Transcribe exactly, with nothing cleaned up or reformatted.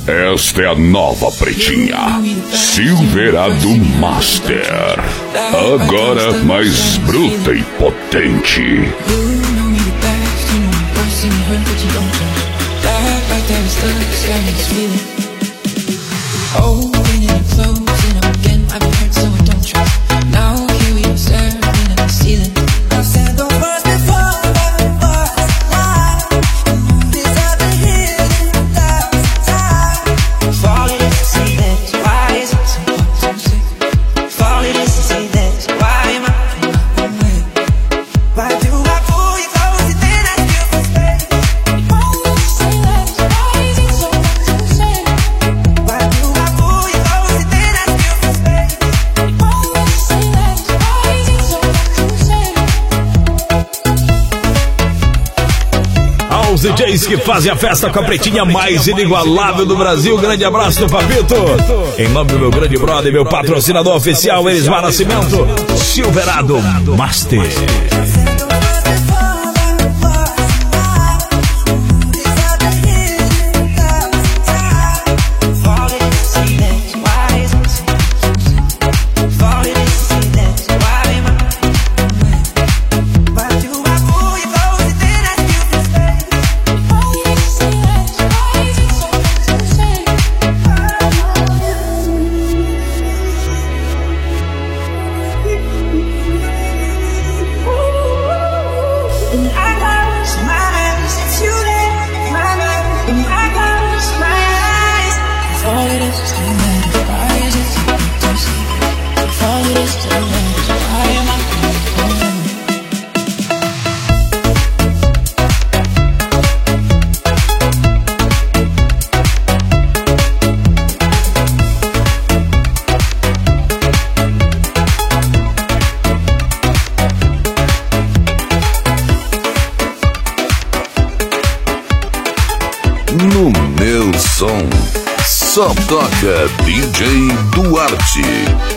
Esta é a nova pretinha, Silverado Master. Agora mais bruta e potente. Os D Js que fazem a festa com a pretinha mais inigualável do Brasil. Grande abraço do Papito. Em nome do meu grande brother, meu patrocinador oficial, Elismar Nascimento, Silverado Master. No meu som, só toca D J Duarte.